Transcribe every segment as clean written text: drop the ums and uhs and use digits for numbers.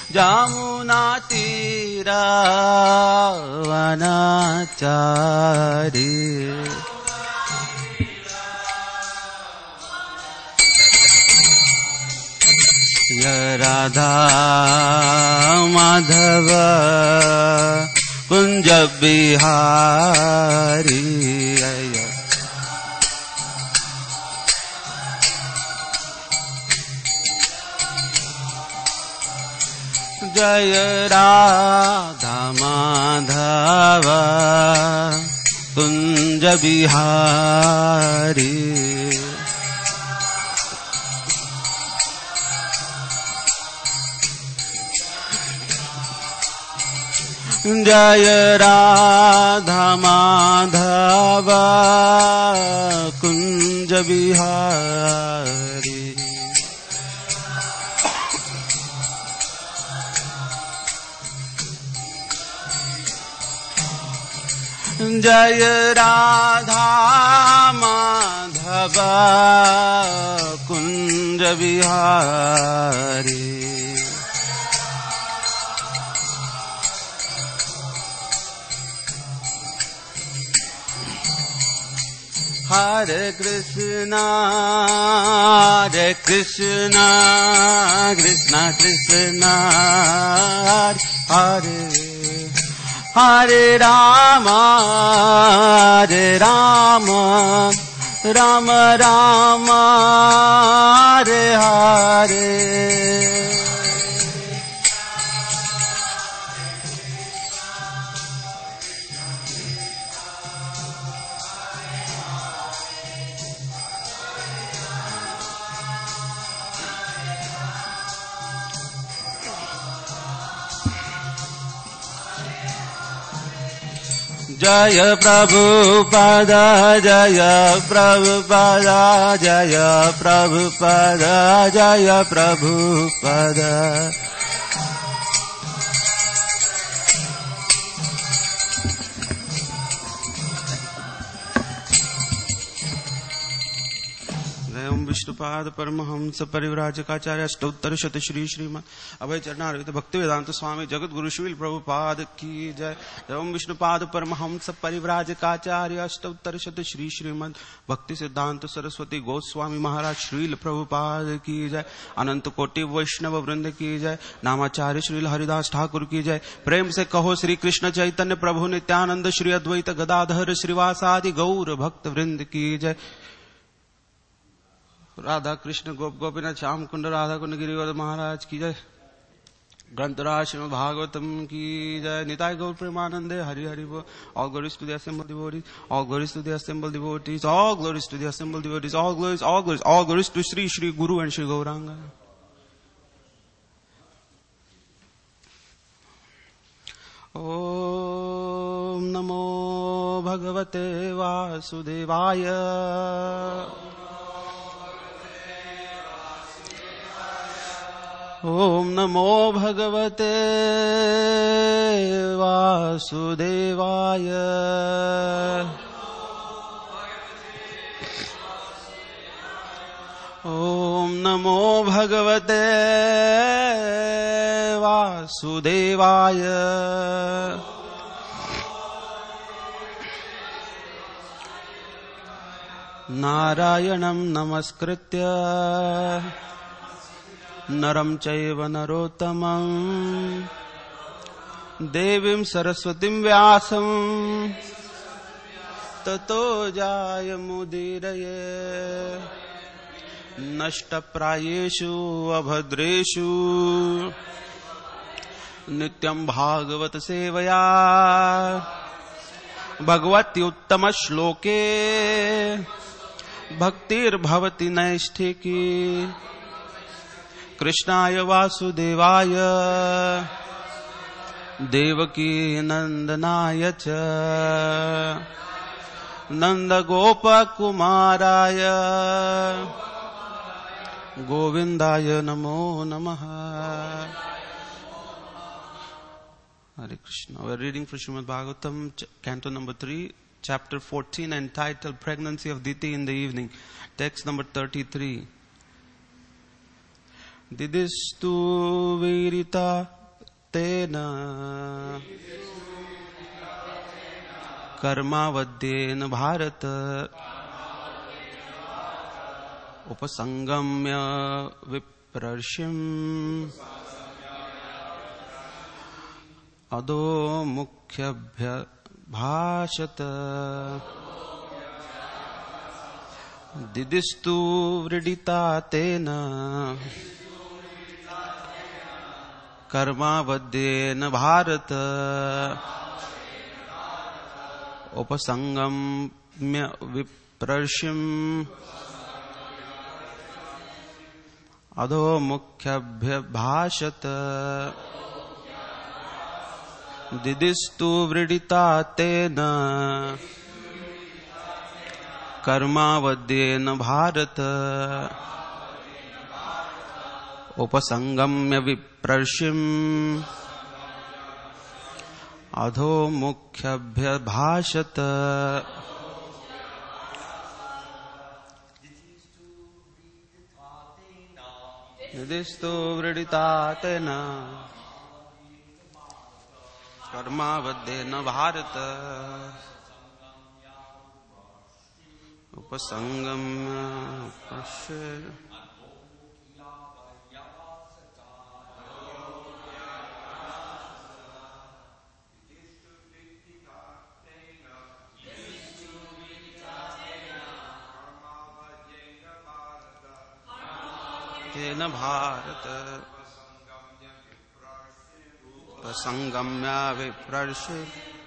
जमुना तीरा वनाचारी राधा माधव कुंज बिहारी जय राधा माधव कुंज बिहारी जय राधा माधव कुंज बिहारी जय राधा माधव कुंज बिहारी हरे कृष्णा कृष्णा कृष्णा हरे हरे राम राम राम हरे हरे जय प्रभुपद जय प्रभुपद जय प्रभुपद जय प्रभुपद विष्णुपाद परमहंस परिव्राजकाचार्य अष्टोत्तर शत श्री श्रीमद अभय चरणारविंद भक्ति वेदांत स्वामी जगत गुरु श्रील प्रभुपाद की जय। एवं विष्णुपाद परमहंस परिव्राजकाचार्य अष्टोत्तर शत श्री श्रीमद भक्ति सिद्धांत सरस्वती गोस्वामी महाराज श्रील प्रभुपाद की जय। अनंत कोटि वैष्णव वृंद की जय। नामाचार्य श्रील हरिदास ठाकुर की जय। प्रेम से कहो श्री कृष्ण चैतन्य प्रभु नित्यानंद श्री अद्वैत गदाधर श्रीवासादि गौर भक्त वृंद की जय। राधा कृष्ण गोप गोपीनाथ श्याम कुंड राधा कुंड गिरिवर महाराज की जय। ग्रंथराज श्रीमद् भागवतम की जय। निताय गौर प्रेमानंदे हरि हरि बोल। All glories to the assembled devotees. All glories to the assembled devotees. All glories to the assembled devotees. All glories, all glories, all glories to Sri Sri Guru and Sri Gauranga. Om Namo Bhagavate Vasudevaya. ओम नमो भगवते वासुदेवाय। ओम नमो भगवते वासुदेवाय। नारायणं नमस्कृत्य नरं चैव नरोत्तमं देवीं सरस्वतीं व्यासं ततो जायमुदीरये। नष्टप्रायेषु अभद्रेषु नित्यं भागवत सेवया भगवत्युत्तमश्लोके भक्तिर्भवति नैष्ठिकी। कृष्णाय वासुदेवाय देवकी नंदनाय च नंदगोपकुमाराय गोविंदाय नमो नमः। Hare Krishna. We are reading from Srimad Bhagavatam, Canto number 3, Chapter 14, entitled Pregnancy of Diti in the Evening. Text number 33. Didistu virita तेन कर्मावद्येन भारत उपसंगम्य विप्रर्षिम् अधो मुख्यभ्य भाषत दिदिस्तु वृडिता तेन कर्मावद्येन भारत उपसंगम्य विप्रर्षिम् अधो मुख्यभ्य भाषत दिदिस्तु वृडिता तेन कर्मावद्येन भारत उपसंगम्य विप्रर्षिम् अधो मुख्यभ्य भाषत दिदिस्तु वृडिता तेन कर्मावद्येन भारत उपसंगम्य तेन भारत उपसंगम्य विप्रर्षि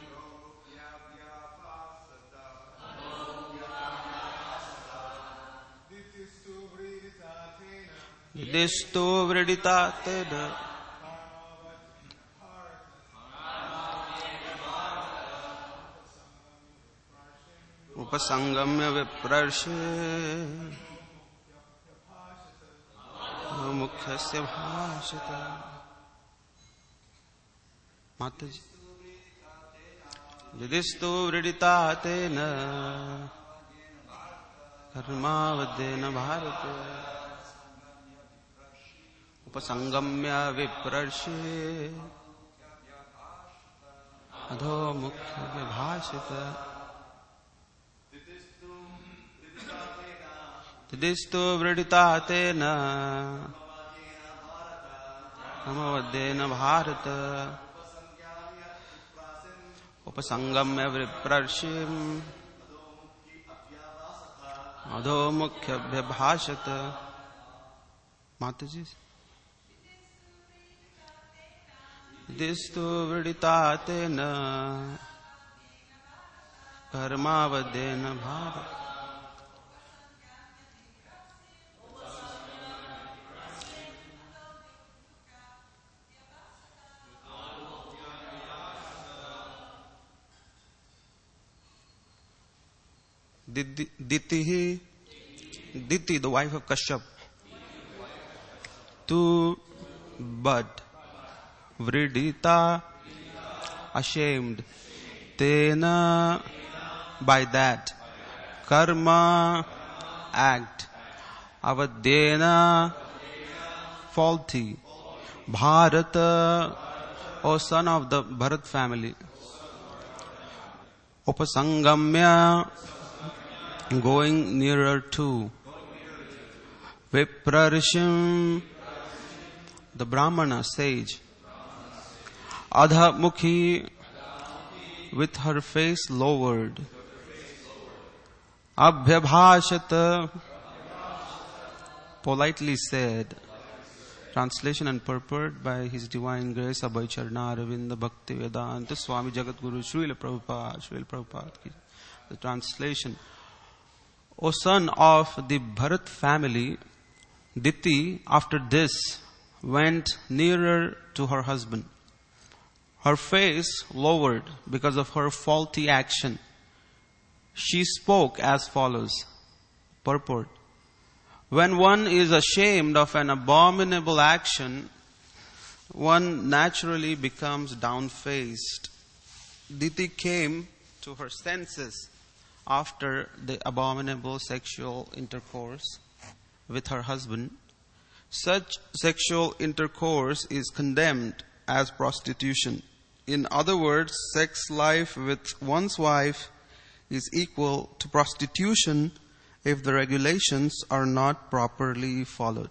दिदिस्तु वृडिता तेन उपसंगम्य विप्रर्षि मुख्यस्य भाषत माताजी दिदिस्तु वृडिता तेन कर्मावद्येन भारत उपसंगम्य विप्रर्षि अधो मुख्य भाषित दिदिस्तु वृडिता तेन कर्मावद्येन भारत उपसंगम्य विप्रर्षिम् अधो मुख्यभ्य भाषत माताजी दिदिस्तु वृडिता तेन कर्मावद्येन Bharat Diti, the wife of Kashyap, to but Vridita, ashamed, Tena, by that, Karma, act, Avadyena, faulty, Bharata, O son of the Bharat family, Upasangamya, going nearer to Viprarshim, the Brahmana sage, Adha Mukhi, with her face lowered, Abhyabhashata, politely said. Translation and purport by His Divine Grace Abhay Charana Aravinda Bhakti Vedanta Swami Jagat Guru Srila Prabhupada. The translation: O son of the Bharat family, Diti after this went nearer to her husband. Her face lowered because of her faulty action. She spoke as follows. Purport: when one is ashamed of an abominable action, one naturally becomes down-faced. Diti came to her senses after the abominable sexual intercourse with her husband. Such sexual intercourse is condemned as prostitution. In other words, sex life with one's wife is equal to prostitution if the regulations are not properly followed.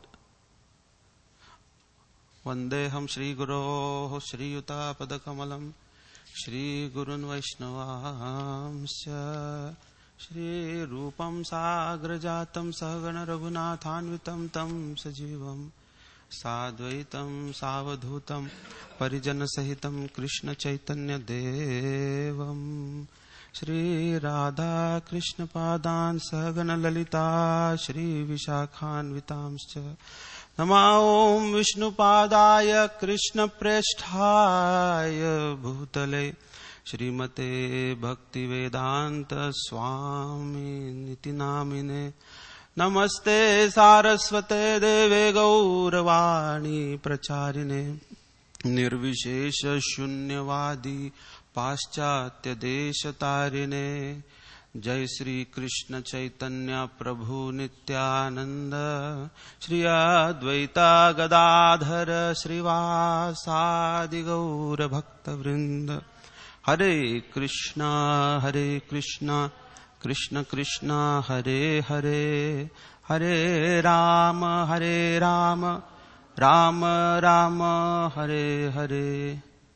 Vandeham Shri Guroh Shri Yuta Padakamalam Shri Gurun Vaishnavamsya Shri Rupam Sagrajatam Sahagana Raghunathanvitam Tam Sajivam Sadvaitam Savadhutam Parijana Sahitam Krishna Chaitanya Devam Shri Radha Krishna Padan Sahagana Lalita Shri Vishakhanvitamscha Nama Om Vishnu Padaya Krishna Preshthaya Bhutale Shrimate Bhakti Vedanta Swami Niti Namine Namaste Saraswate Deve Gauravani Pracharine Nirvishesha Shunyavadi Paschatya Deshatarine Jai Sri Krishna Chaitanya Prabhu Nityananda Shri Advaita Gadadhara Srivasadi Gaura Bhakta Vrinda Hare Krishna Krishna Krishna Hare Hare Hare Rama Rama Rama Hare Hare.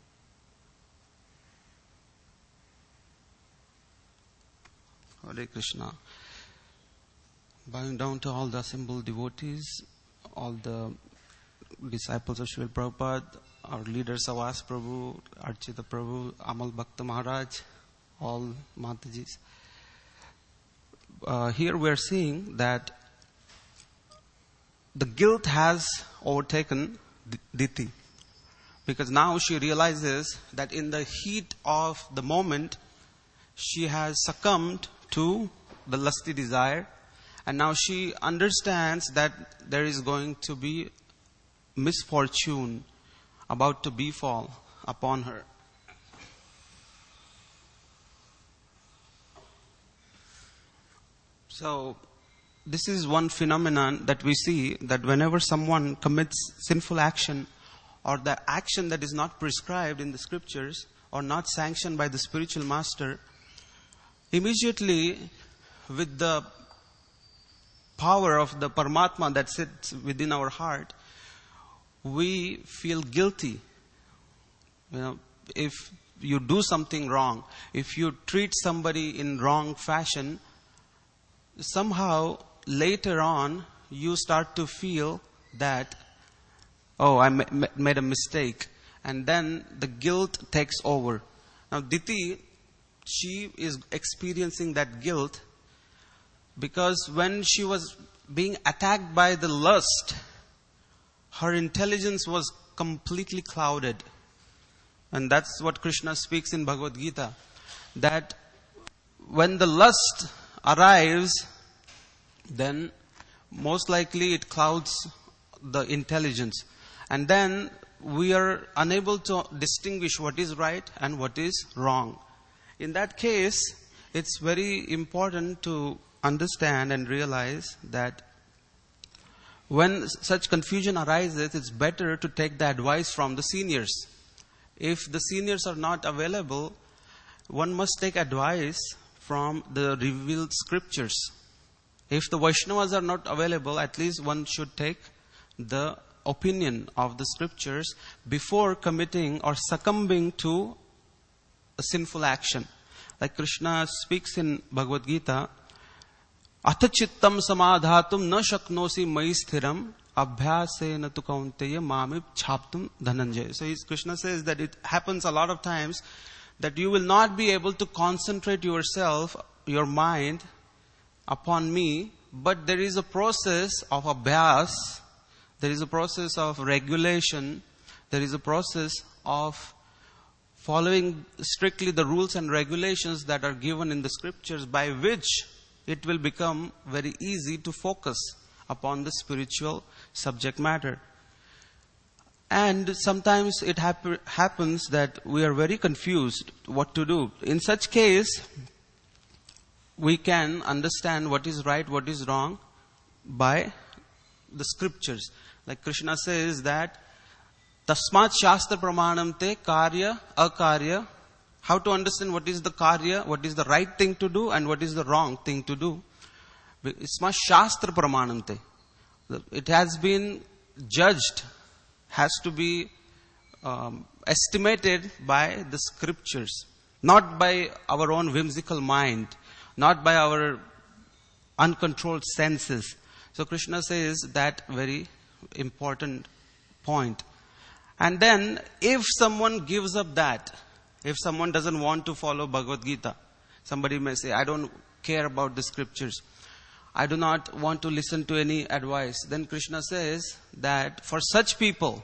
Hare Krishna. Bowing down to all the assembled devotees, all the disciples of Srila Prabhupada, our leaders Savas Prabhu, Archita Prabhu, Amal Bhakta Maharaj, all Matajis. Here we are seeing that the guilt has overtaken Diti, because now she realizes that in the heat of the moment she has succumbed to the lusty desire, and now she understands that there is going to be misfortune about to befall upon her. So this is one phenomenon that we see, that whenever someone commits sinful action or the action that is not prescribed in the scriptures or not sanctioned by the spiritual master, immediately with the power of the Paramatma that sits within our heart, we feel guilty. If you do something wrong, if you treat somebody in wrong fashion, somehow later on you start to feel that, oh, I made a mistake, and then the guilt takes over. Now Diti, she is experiencing that guilt because when she was being attacked by the lust, her intelligence was completely clouded. And that's what Krishna speaks in Bhagavad Gita, that when the lust arrives, then most likely it clouds the intelligence. And then we are unable to distinguish what is right and what is wrong. In that case, it's very important to understand and realize that when such confusion arises, it's better to take the advice from the seniors. If the seniors are not available, one must take advice from the revealed scriptures. If the Vaishnavas are not available, at least one should take the opinion of the scriptures before committing or succumbing to a sinful action. Like Krishna speaks in Bhagavad Gita, Athachittam samadhatum na shaknosi mai sthiram abhyasena tu kaunteya mamib chhaptum dhananjaya. So Krishna says that it happens a lot of times that you will not be able to concentrate yourself, your mind, upon me, but there is a process of abhyas, there is a process of regulation, there is a process of following strictly the rules and regulations that are given in the scriptures, by which it will become very easy to focus upon the spiritual subject matter. And sometimes it happens that we are very confused what to do. In such case, we can understand what is right, what is wrong by the scriptures. Like Krishna says that Tasmat Shastra Pramanam te karya, akarya. How to understand what is the karya, what is the right thing to do and what is the wrong thing to do. Isma Shastra Pramanam te. It has been judged, has to be estimated by the scriptures. Not by our own whimsical mind, not by our uncontrolled senses. So Krishna says that very important point. And then if someone gives up that, if someone doesn't want to follow Bhagavad Gita, somebody may say, I don't care about the scriptures, I do not want to listen to any advice. Then Krishna says that for such people,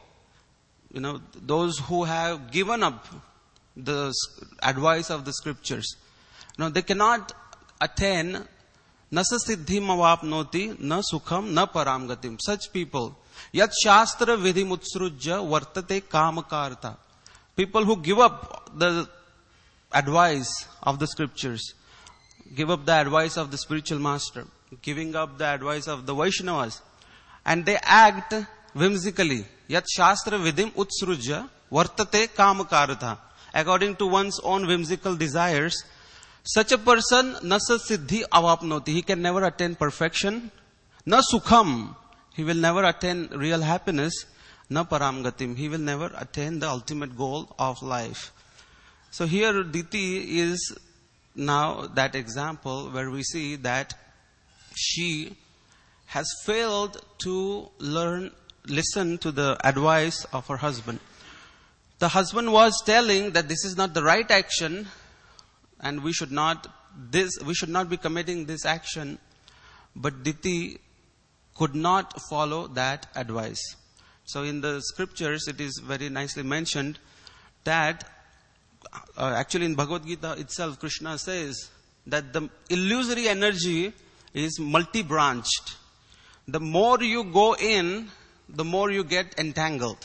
those who have given up the advice of the scriptures, they cannot attain nasa siddhim avapnoti na sukham na paramgatim. Such people, yat shastra vidhim utsrujya vartate kamakarta. People who give up the advice of the scriptures, give up the advice of the spiritual master, giving up the advice of the Vaishnavas, and they act whimsically. Yat shastra vidhim utsrujya vartate kamakarta. According to one's own whimsical desires, such a person, nasa siddhi avapnoti, he can never attain perfection. Na sukham, he will never attain real happiness. Na paramgatim, he will never attain the ultimate goal of life. So here Diti is now that example where we see that she has failed to listen to the advice of her husband. The husband was telling that this is not the right action and we should not be committing this action, but Diti could not follow that advice. So in the scriptures it is very nicely mentioned that actually in Bhagavad Gita itself Krishna says that the illusory energy is multi-branched. The more you go in, the more you get entangled.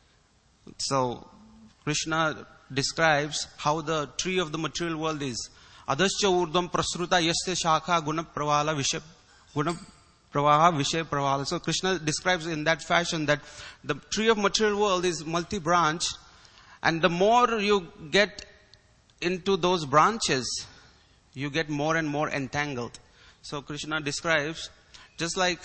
So Krishna describes how the tree of the material world is. Adascha urdham prasruta yasya shakha guna pravala vishay pravala. So Krishna describes in that fashion that the tree of material world is multi-branched, and the more you get into those branches, you get more and more entangled. So Krishna describes, just like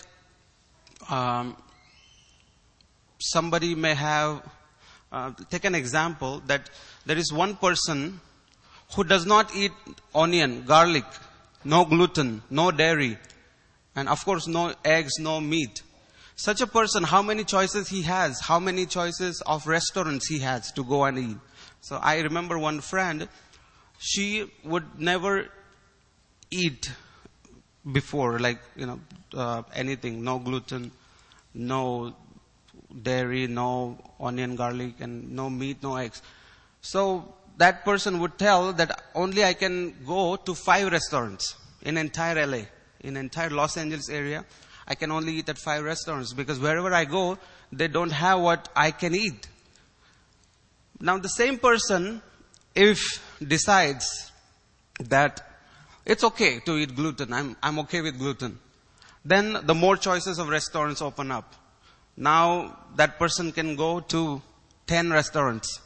somebody may have, take an example that there is one person who does not eat onion, garlic, no gluten, no dairy, and of course no eggs, no meat. Such a person, how many choices he has, how many choices of restaurants he has to go and eat. So I remember one friend, she would never eat before, anything, no gluten, no dairy, no onion, garlic, and no meat, no eggs. So that person would tell that only I can go to 5 restaurants in entire LA, in entire Los Angeles area. I can only eat at 5 restaurants because wherever I go, they don't have what I can eat. Now the same person, if decides that it's okay to eat gluten, I'm okay with gluten, then the more choices of restaurants open up. Now that person can go to 10 restaurants.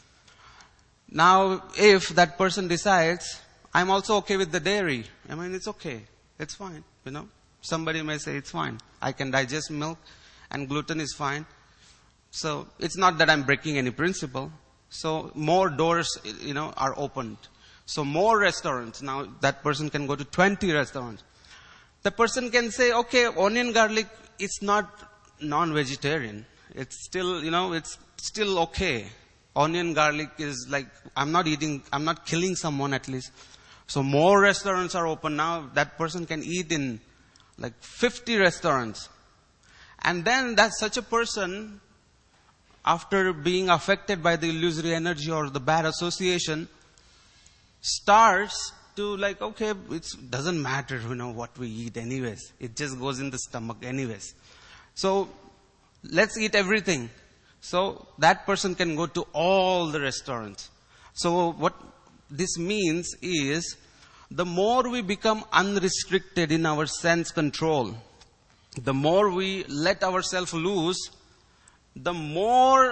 Now if that person decides, I'm also okay with the dairy, it's okay, it's fine, Somebody may say it's fine. I can digest milk and gluten is fine. So it's not that I'm breaking any principle. So more doors, are opened. So more restaurants. Now that person can go to 20 restaurants. The person can say, okay, onion garlic is not non-vegetarian. It's still, it's still okay. Onion garlic is like, I'm not killing someone at least. So more restaurants are open now. That person can eat in 50 restaurants. And then that such a person, after being affected by the illusory energy or the bad association, starts to okay, it doesn't matter, what we eat anyways. It just goes in the stomach anyways. So let's eat everything. So that person can go to all the restaurants. So what this means is, the more we become unrestricted in our sense control, the more we let ourselves loose, the more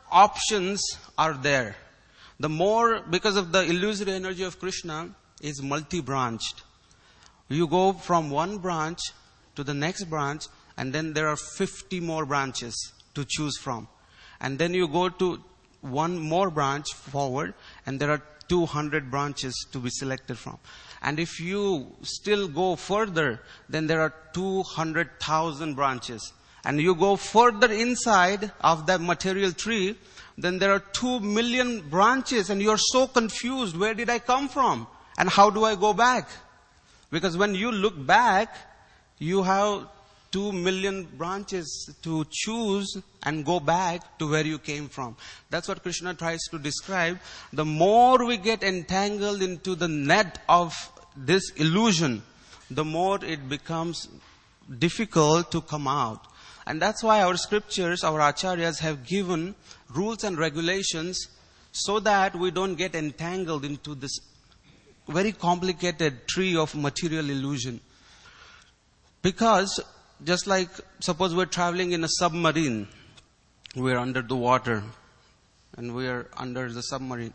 options are there. The more, because of the illusory energy of Krishna, is multi-branched. You go from one branch to the next branch, and then there are 50 more branches to choose from. And then you go to one more branch forward, and there are 200 branches to be selected from. And if you still go further, then there are 200,000 branches. And you go further inside of that material tree, then there are 2 million branches, and you're so confused. Where did I come from? And how do I go back? Because when you look back, you have 2 million branches to choose and go back to where you came from. That's what Krishna tries to describe. The more we get entangled into the net of this illusion, the more it becomes difficult to come out. And that's why our scriptures, our acharyas have given rules and regulations so that we don't get entangled into this very complicated tree of material illusion. Because just like, suppose we're traveling in a submarine, we're under the water and we're under the submarine.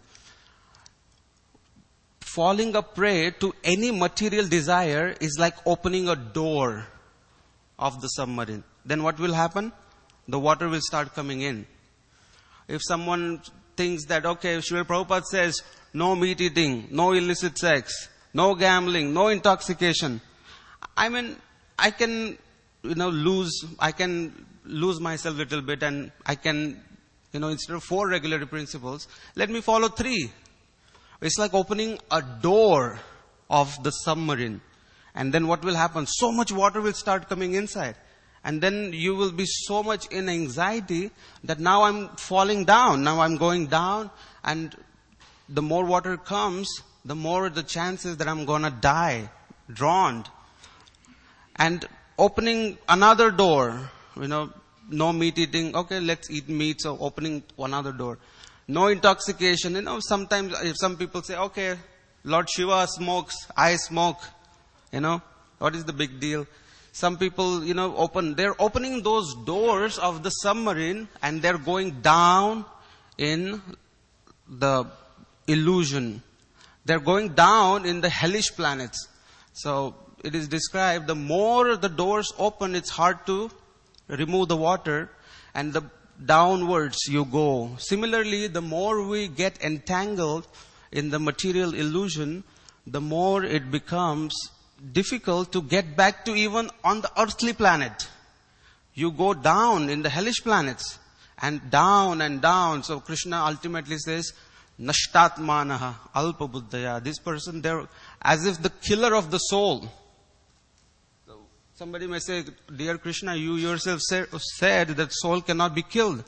Falling a prey to any material desire is like opening a door of the submarine. Then what will happen? The water will start coming in. If someone thinks that, okay, Srila Prabhupada says, no meat eating, no illicit sex, no gambling, no intoxication. I mean, I can lose myself a little bit, and I can, instead of 4 regulatory principles, let me follow 3. It's like opening a door of the submarine. And then what will happen? So much water will start coming inside. And then you will be so much in anxiety that now I'm falling down. Now I'm going down, and the more water comes, the more the chances that I'm gonna die, drowned. And opening another door, no meat eating. Okay, let's eat meat. So opening another door. No intoxication. Sometimes if some people say, okay, Lord Shiva smokes, I smoke. What is the big deal? Some people, they're opening those doors of the submarine, and they're going down in the illusion. They're going down in the hellish planets. So it is described, the more the doors open, it's hard to remove the water, and the downwards you go. Similarly, the more we get entangled in the material illusion, the more it becomes difficult to get back to even on the earthly planet. You go down in the hellish planets, and down and down. So Krishna ultimately says, Nashtatmanaha alpa buddhaya. This person, they're as if the killer of the soul. So somebody may say, dear Krishna, you yourself said that soul cannot be killed.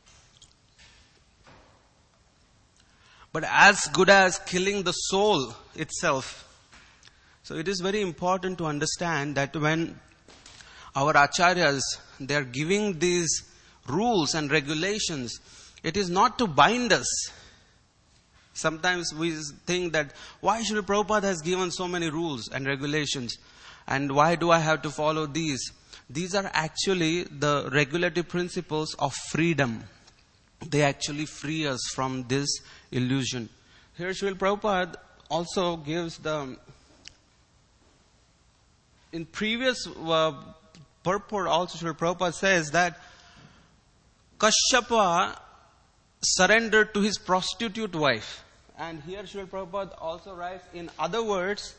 But as good as killing the soul itself. So it is very important to understand that when our acharyas, they are giving these rules and regulations, it is not to bind us. Sometimes we think that, why Srila Prabhupada has given so many rules and regulations? And why do I have to follow these? These are actually the regulative principles of freedom. They actually free us from this illusion. Here Srila Prabhupada also gives in previous purport also Srila Prabhupada says that Kashyapa surrendered to his prostitute wife. And here Srila Prabhupada also writes, in other words,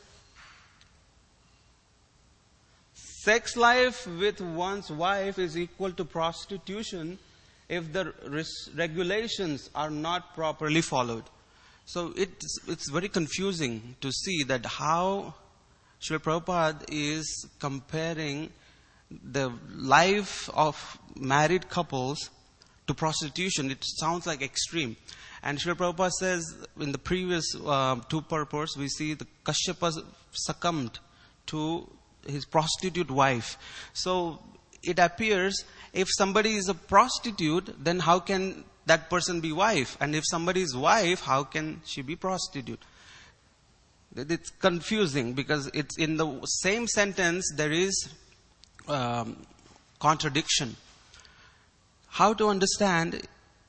sex life with one's wife is equal to prostitution if the regulations are not properly followed. So it's very confusing to see that how Srila Prabhupada is comparing the life of married couples to prostitution. It sounds like extreme. And Srila Prabhupada says in the previous 2 purports, we see the Kashyapa succumbed to his prostitute wife. So it appears if somebody is a prostitute, then how can that person be wife? And if somebody is wife, how can she be prostitute? It's confusing because it's in the same sentence there is contradiction. How to understand?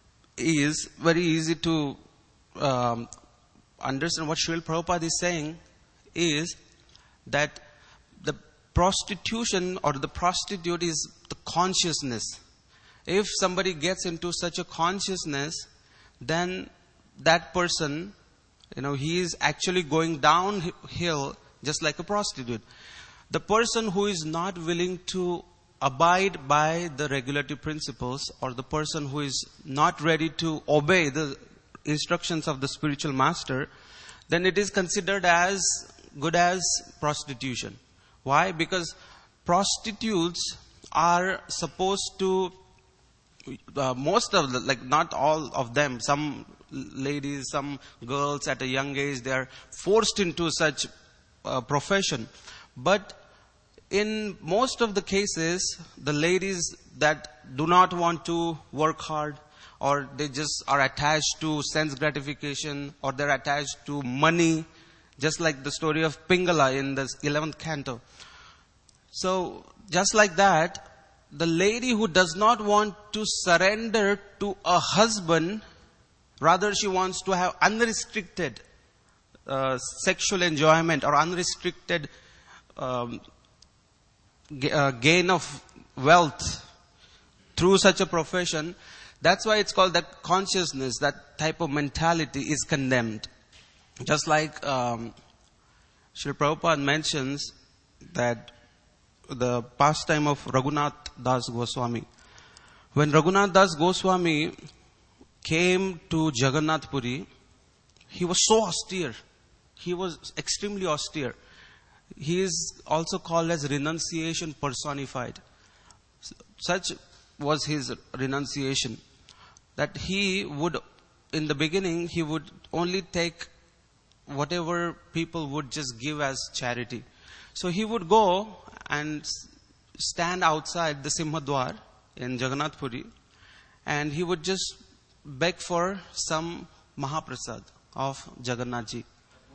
is very easy to understand. What Srila Prabhupada is saying is that the prostitution or the prostitute is the consciousness. If somebody gets into such a consciousness, then that person, he is actually going downhill just like a prostitute. The person who is not willing to abide by the regulative principles, or the person who is not ready to obey the instructions of the spiritual master, then it is considered as good as prostitution. Why? Because prostitutes are supposed to, most of the, not all of them, some ladies, some girls at a young age, they are forced into such profession. But in most of the cases, the ladies that do not want to work hard, or they just are attached to sense gratification, or they're attached to money, just like the story of Pingala in the 11th canto. So, just like that, the lady who does not want to surrender to a husband, rather she wants to have unrestricted sexual enjoyment or unrestricted gain of wealth through such a profession, that's why it's called that consciousness, that type of mentality is condemned. Just like Srila Prabhupada mentions that the pastime of Raghunath Das Goswami. When Raghunath Das Goswami came to Jagannath Puri, he was so austere. He was extremely austere. He is also called as renunciation personified. Such was his renunciation, that he would, in the beginning, he would only take whatever people would just give as charity. So he would go and stand outside the Simhadwar in Jagannath Puri, and he would just beg for some Mahaprasad of Jagannath Ji.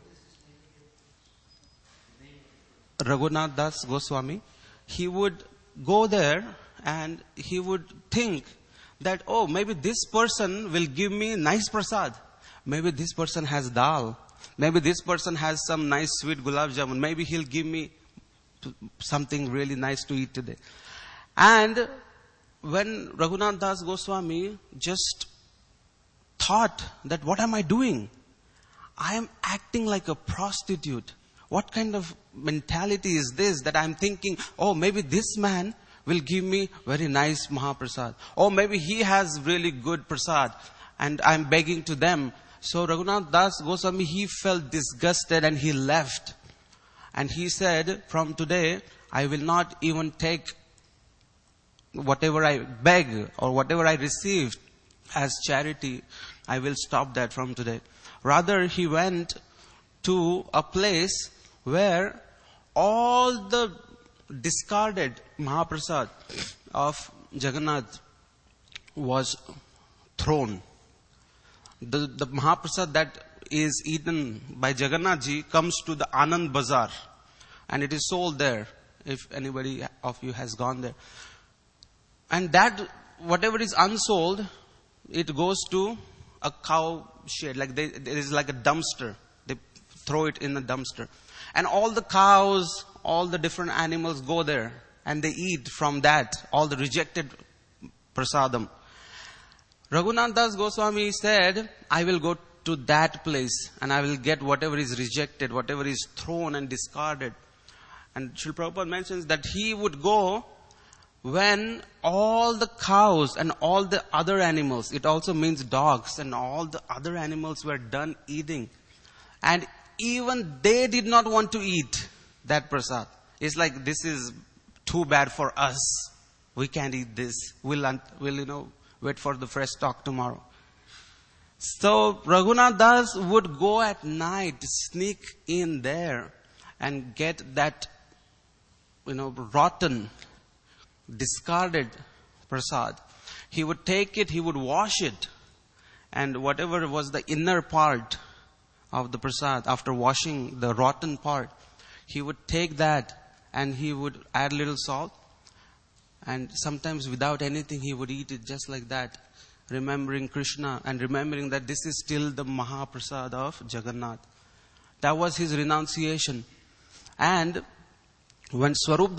Raghunath Das Goswami, he would go there and he would think that, oh, maybe this person will give me nice prasad. Maybe this person has dal. Maybe this person has some nice sweet gulab jamun. Maybe he'll give me something really nice to eat today. And when Raghunath Das Goswami just thought that, what am I doing? I am acting like a prostitute. What kind of mentality is this, that I'm thinking, oh, maybe this man will give me very nice Mahaprasad. Oh, maybe he has really good prasad and I'm begging to them. So Raghunath Das Goswami, he felt disgusted and he left. And he said, from today, I will not even take whatever I beg or whatever I received as charity. I will stop that from today. Rather, he went to a place where all the discarded Mahaprasad of Jagannath was thrown. The Mahaprasad that is eaten by Jagannath Ji comes to the Anand Bazaar, and it is sold there, if anybody of you has gone there. And that, whatever is unsold, it goes to a cow shed, there is like a dumpster. They throw it in the dumpster. And all the cows, all the different animals go there and they eat from that, all the rejected prasadam. Raghunath Das Goswami said, I will go to that place and I will get whatever is rejected, whatever is thrown and discarded. And Srila Prabhupada mentions that he would go when all the cows and all the other animals, it also means dogs and all the other animals were done eating. And even they did not want to eat that prasad. It's like, this is too bad for us. We can't eat this. We'll wait for the fresh stock tomorrow. So Raghunath Das would go at night, sneak in there and get that, rotten, discarded prasad. He would take it, he would wash it, and whatever was the inner part of the prasad, after washing the rotten part, he would take that and he would add little salt, and sometimes without anything he would eat it just like that. remembering Krishna and remembering that this is still the Mahaprasad of Jagannath. That was his renunciation. And when Swarup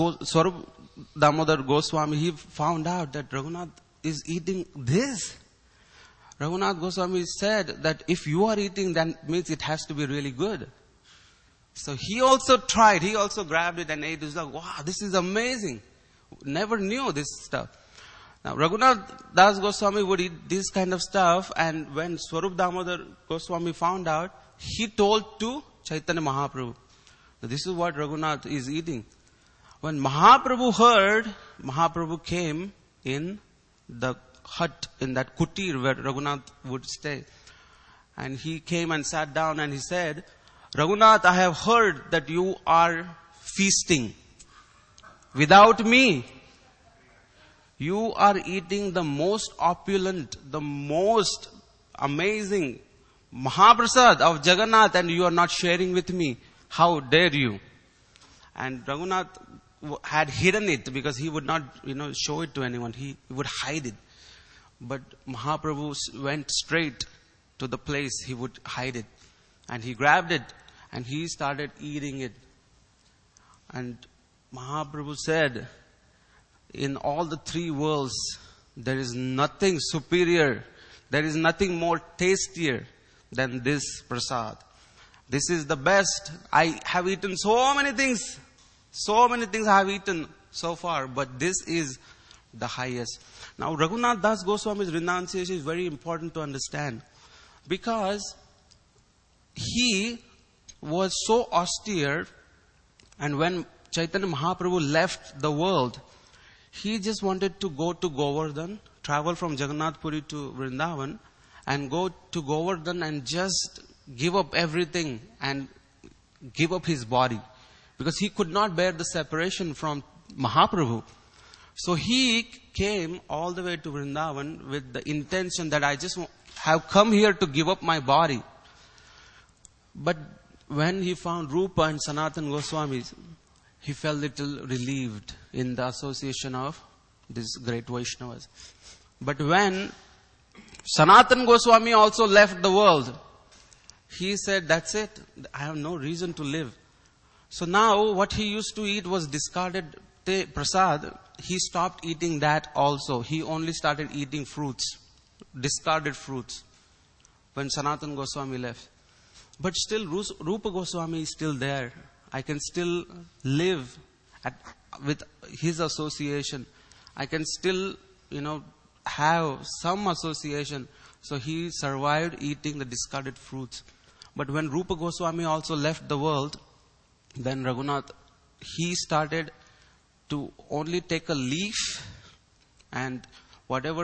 Damodar Goswami, he found out that Raghunath is eating this. Raghunath Goswami said that if you are eating, that means it has to be really good. So he also tried. He also grabbed it and ate. He was like, wow, this is amazing. Never knew this stuff. Now, Raghunath Das Goswami would eat this kind of stuff, and when Swarup Damodar Goswami found out, he told to Chaitanya Mahaprabhu. This is what Raghunath is eating. When Mahaprabhu heard, Mahaprabhu came in the hut, in that kutir where Raghunath would stay. And he came and sat down and he said, Raghunath, I have heard that you are feasting. Without me, you are eating the most opulent, the most amazing Mahaprasad of Jagannath, and you are not sharing with me. How dare you? And Raghunath had hidden it because he would not, show it to anyone. He would hide it. But Mahaprabhu went straight to the place he would hide it. And he grabbed it and he started eating it. And Mahaprabhu said, in all the three worlds, there is nothing superior, there is nothing more tastier than this prasad. This is the best. I have eaten so many things I have eaten so far, but this is the highest. Now, Raghunath Das Goswami's renunciation is very important to understand, because he was so austere, and when Chaitanya Mahaprabhu left the world, he just wanted to go to Govardhan, travel from Jagannath Puri to Vrindavan, and go to Govardhan and just give up everything and give up his body. Because he could not bear the separation from Mahaprabhu. So he came all the way to Vrindavan with the intention that I just have come here to give up my body. But when he found Rupa and Sanatana Goswamis, he felt little relieved in the association of these great Vaishnavas. But when Sanatana Goswami also left the world, he said, that's it. I have no reason to live. So now what he used to eat was discarded prasad. He stopped eating that also. He only started eating fruits, discarded fruits, when Sanatana Goswami left. But still Rupa Goswami is still there. I can still live with his association. I can still, have some association. So he survived eating the discarded fruits. But when Rupa Goswami also left the world, then Raghunath, he started to only take a leaf, and whatever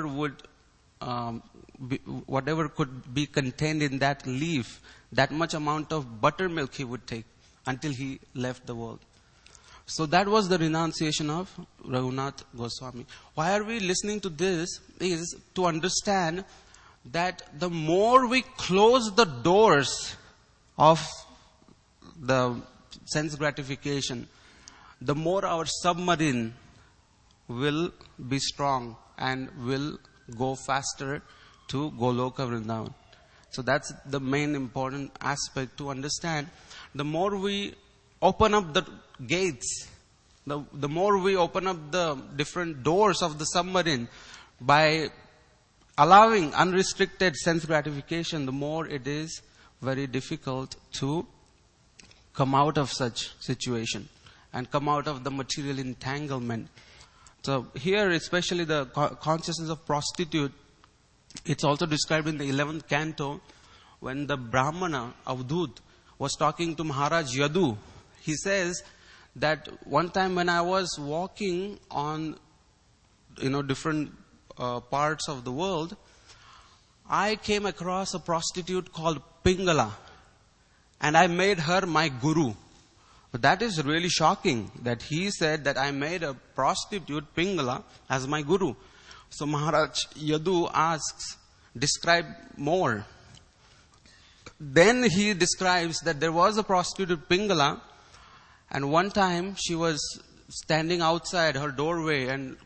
could be contained in that leaf, that much amount of buttermilk he would take until he left the world. So that was the renunciation of Raghunath Goswami. Why are we listening to this? Is to understand that the more we close the doors of the sense gratification, the more our submarine will be strong and will go faster to Goloka Vrindavan. So that's the main important aspect to understand. The more we open up the gates, the more we open up the different doors of the submarine by allowing unrestricted sense gratification, the more it is very difficult to come out of such situation and come out of the material entanglement. So here, especially the consciousness of prostitute, it's also described in the 11th canto when the Brahmana Avdut was talking to Maharaj Yadu. He says that one time when I was walking on, different parts of the world, I came across a prostitute called Pingala, and I made her my guru. But that is really shocking that he said that I made a prostitute, Pingala, as my guru. So Maharaj Yadu asks, describe more. Then he describes that there was a prostitute, Pingala, and one time she was standing outside her doorway and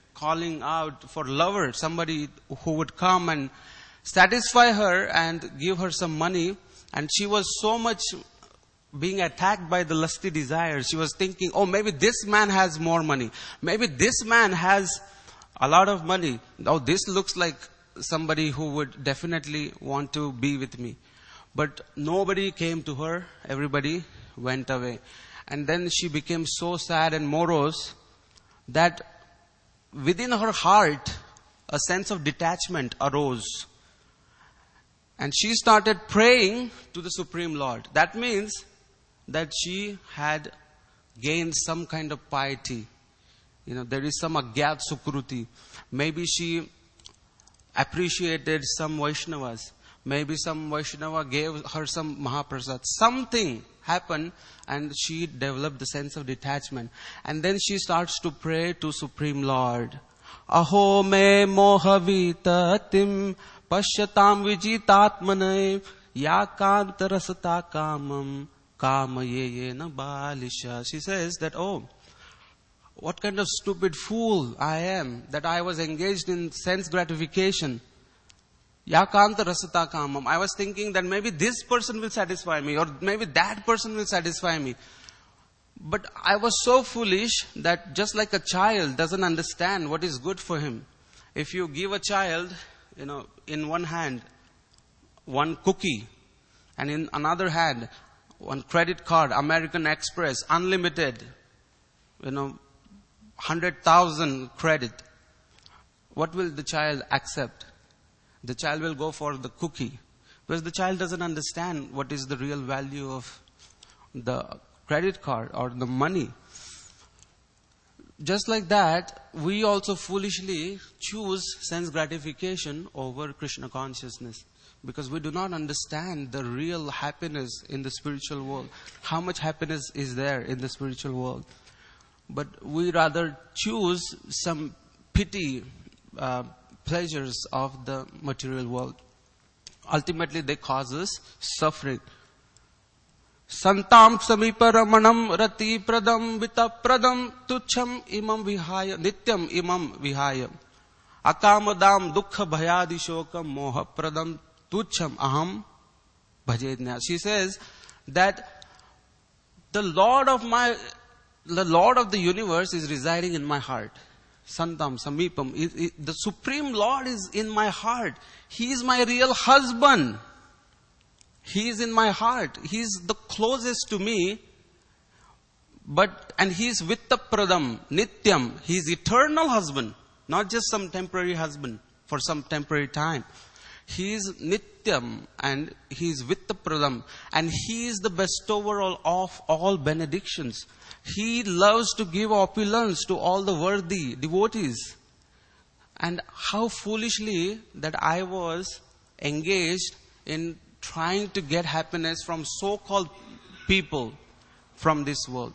calling out for lover, somebody who would come and satisfy her and give her some money. And she was so much being attacked by the lusty desires. She was thinking, oh, maybe this man has more money. Maybe this man has a lot of money. Oh, this looks like somebody who would definitely want to be with me. But nobody came to her. Everybody went away. And then she became so sad and morose that within her heart, a sense of detachment arose. And she started praying to the Supreme Lord. That means that she had gained some kind of piety. There is some agyat sukruti. Maybe she appreciated some Vaishnavas. Maybe some Vaishnava gave her some Mahaprasad. Something happened and she developed the sense of detachment. And then she starts to pray to Supreme Lord. Aho me mohavitatim pashyatam vijitatmanai yakanta rasata kamam kamayena balisha. She says that, oh, what kind of stupid fool I am that I was engaged in sense gratification. Yakanta rasata kamam. I was thinking that maybe this person will satisfy me or maybe that person will satisfy me. But I was so foolish that just like a child doesn't understand what is good for him. If you give a child, in one hand, one cookie, and in another hand, one credit card, American Express, unlimited, 100,000 credit, what will the child accept? The child will go for the cookie. Because the child doesn't understand what is the real value of the credit card or the money. Just like that, we also foolishly choose sense gratification over Krishna consciousness. Because we do not understand the real happiness in the spiritual world. How much happiness is there in the spiritual world. But we rather choose some petty pleasures of the material world. Ultimately, they cause us suffering. Santam samiparamanam rati pradam vita pradam tucham imam vihaya nityam imam vihaya akamadam dukkha bhayadi shokam moha pradam tucham aham bhajednya. She says that the Lord of the universe is residing in my heart. Santam samipam. The Supreme Lord is in my heart. He is my real husband. He is in my heart. He is the closest to me. And He is Vittapradam, Nityam. He is eternal husband. Not just some temporary husband for some temporary time. He is Nityam and He is Vittapradam. And He is the bestower of all benedictions. He loves to give opulence to all the worthy devotees. And how foolishly that I was engaged in trying to get happiness from so-called people from this world.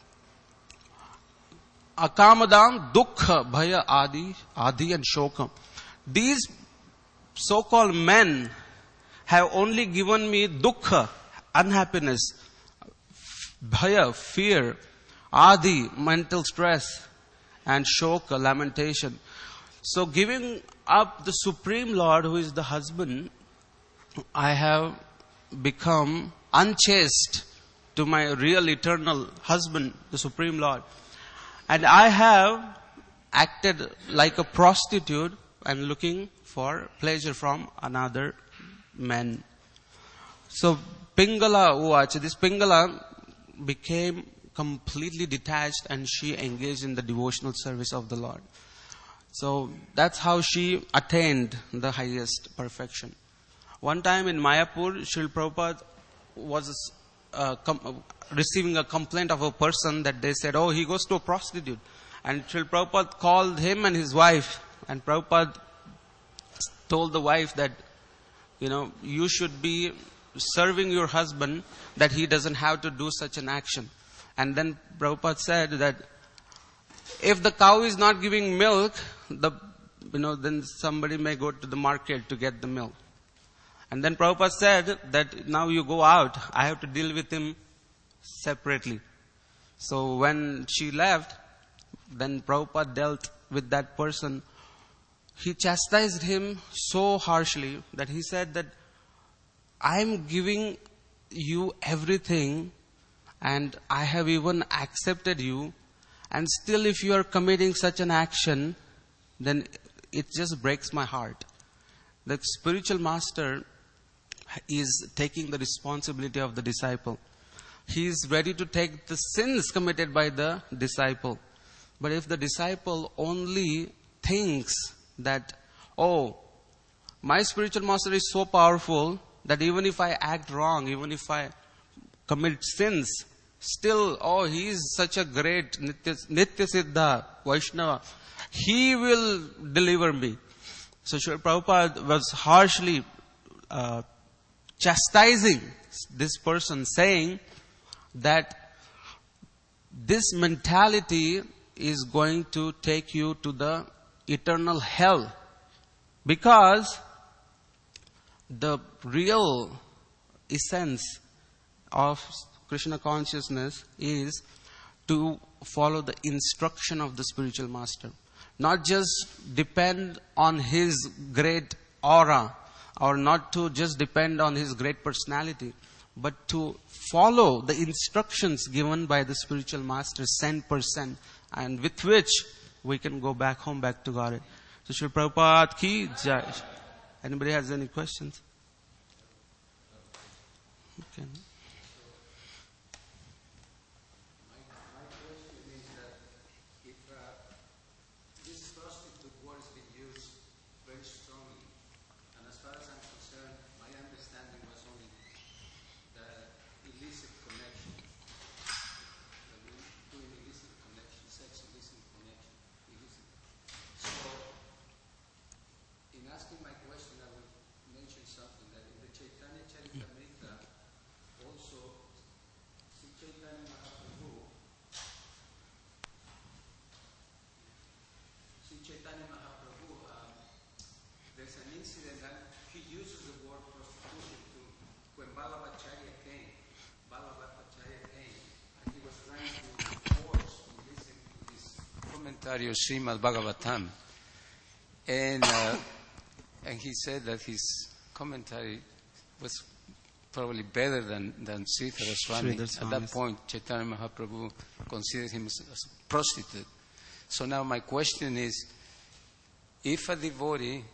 Akamadam, dukkha, bhaya, adi and shokam. These so-called men have only given me dukkha, unhappiness, bhaya, fear, adi, mental stress, and shoka, lamentation. So giving up the Supreme Lord who is the husband, I have become unchaste to my real eternal husband, the Supreme Lord. And I have acted like a prostitute and looking for pleasure from another man. So Pingala Uvacha, this Pingala became completely detached and she engaged in the devotional service of the Lord. So that's how she attained the highest perfection. One time in Mayapur, Srila Prabhupada was receiving a complaint of a person that they said, oh, he goes to a prostitute. And Srila Prabhupada called him and his wife. And Prabhupada told the wife that, you should be serving your husband, that he doesn't have to do such an action. And then Prabhupada said that if the cow is not giving milk, then somebody may go to the market to get the milk. And then Prabhupada said that now you go out, I have to deal with him separately. So when she left, then Prabhupada dealt with that person, he chastised him so harshly that he said that I am giving you everything and I have even accepted you, and still if you are committing such an action, then it just breaks my heart. The spiritual master is taking the responsibility of the disciple. He is ready to take the sins committed by the disciple. But if the disciple only thinks that, oh, my spiritual master is so powerful that even if I act wrong, even if I commit sins, still, oh, he is such a great Nitya Siddha Vaishnava, he will deliver me. So Srila Prabhupada was harshly chastising this person, saying that this mentality is going to take you to the eternal hell, because the real essence of Krishna consciousness is to follow the instruction of the spiritual master. Not just depend on his great aura, or not to just depend on his great personality, but to follow the instructions given by the spiritual master 100%, and with which we can go back home, back to God. So Srila Prabhupada ki jai. Anybody has any questions? Okay. There's an incident that he uses the word prostitution when Balabhacharya came, and he was trying to force to listen to this commentary of Srimad Bhagavatam. And he said that his commentary was probably better than Sridhara Swami. At that point, Chaitanya Mahaprabhu considered him as a prostitute. So now my question is, if a devotee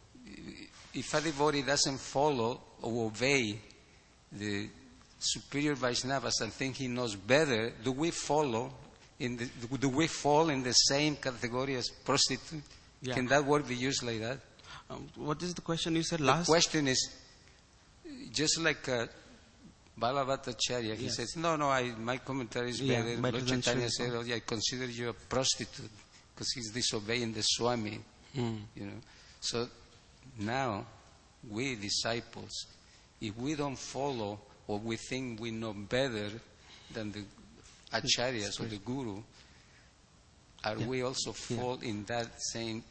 doesn't follow or obey the superior Vaishnavas and think he knows better, do we fall in the same category as prostitute? Yeah. Can that word be used like that? What is the question you said last? The question is, just like Balabhatacharya, he says, no, my commentary is better. Lord Chaitanya said, I consider you a prostitute because he's disobeying the Swami. You know. So now, we disciples, if we don't follow or we think we know better than the acharyas or the guru, are we also fall in that same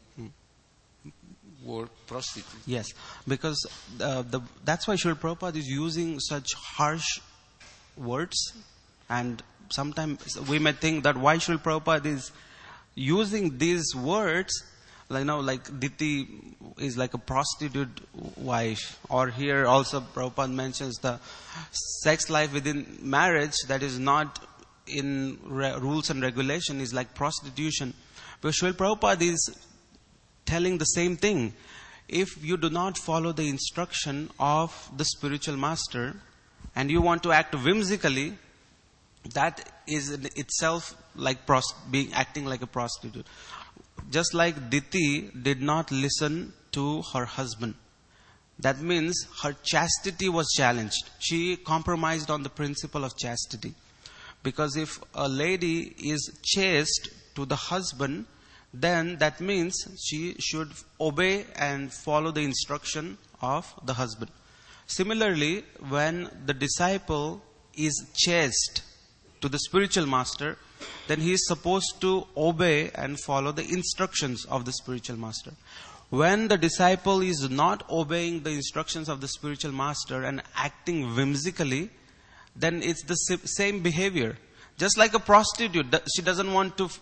word, prostitute? Yes, because that's why Srila Prabhupada is using such harsh words, and sometimes we may think that why Srila Prabhupada is using these words, like Diti is like a prostitute wife, or here also Prabhupada mentions the sex life within marriage that is not in rules and regulation is like prostitution. But Srila Prabhupada is telling the same thing. If you do not follow the instruction of the spiritual master and you want to act whimsically, that is in itself like acting like a prostitute. Just like Diti did not listen to her husband. That means her chastity was challenged. She compromised on the principle of chastity. Because if a lady is chaste to the husband, then that means she should obey and follow the instruction of the husband. Similarly, when the disciple is chaste to the spiritual master, then he is supposed to obey and follow the instructions of the spiritual master. When the disciple is not obeying the instructions of the spiritual master and acting whimsically, then it's the same behavior. Just like a prostitute, she doesn't want to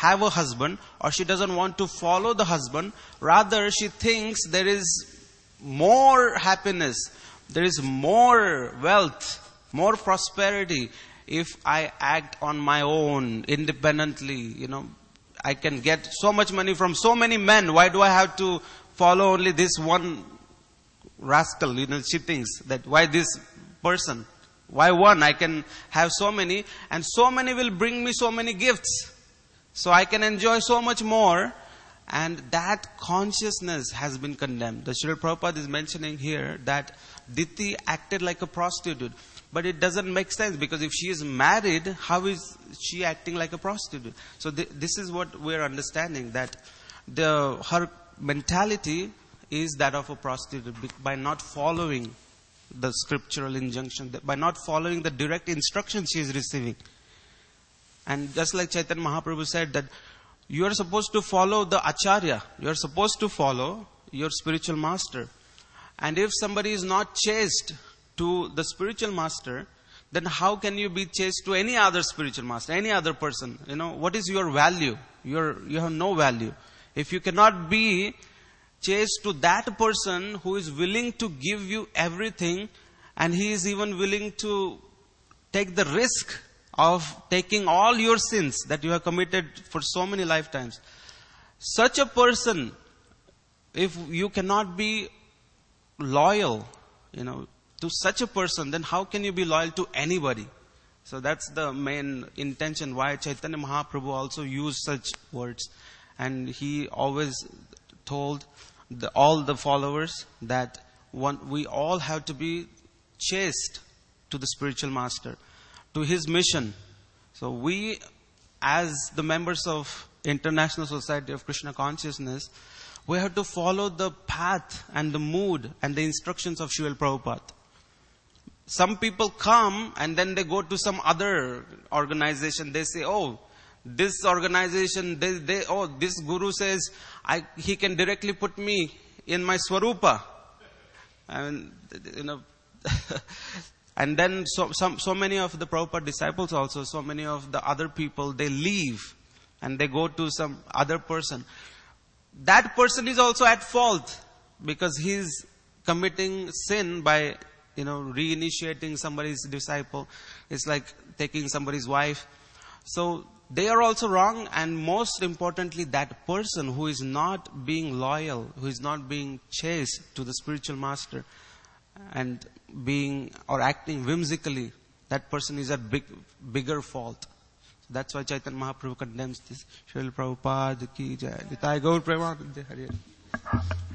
have a husband, or she doesn't want to follow the husband. Rather, she thinks there is more happiness, there is more wealth, more prosperity if I act on my own, independently. I can get so much money from so many men. Why do I have to follow only this one rascal? She thinks that why this person? Why one? I can have so many, and so many will bring me so many gifts. So I can enjoy so much more. And that consciousness has been condemned. The Srila Prabhupada is mentioning here that Diti acted like a prostitute. But it doesn't make sense, because if she is married, how is she acting like a prostitute? So this is what we're understanding, that her mentality is that of a prostitute by not following the scriptural injunction, by not following the direct instructions she is receiving. And just like Chaitanya Mahaprabhu said that you are supposed to follow the Acharya, you are supposed to follow your spiritual master. And if somebody is not chaste to the spiritual master, then how can you be chaste to any other spiritual master, any other person? What is your value? You have no value. If you cannot be chaste to that person who is willing to give you everything, and he is even willing to take the risk of taking all your sins that you have committed for so many lifetimes. Such a person, if you cannot be loyal, to such a person, then how can you be loyal to anybody? So that's the main intention why Chaitanya Mahaprabhu also used such words. And he always told all the followers that we all have to be chaste to the spiritual master, to his mission. So we, as the members of International Society of Krishna Consciousness, we have to follow the path and the mood and the instructions of Srila Prabhupada. Some people come and then they go to some other organization. They say, this organization, this guru says he can directly put me in my Swarupa. And, and then so many of the Prabhupada disciples also, so many of the other people, they leave and they go to some other person. That person is also at fault, because he is committing sin by, reinitiating somebody's disciple. It's like taking somebody's wife. So they are also wrong, and most importantly, that person who is not being loyal, who is not being chaste to the spiritual master, and acting whimsically, that person is at bigger fault. That's why Chaitanya Mahaprabhu condemns this. Srila Prabhupada ki jai. Nitai Gaur Premanande Hare.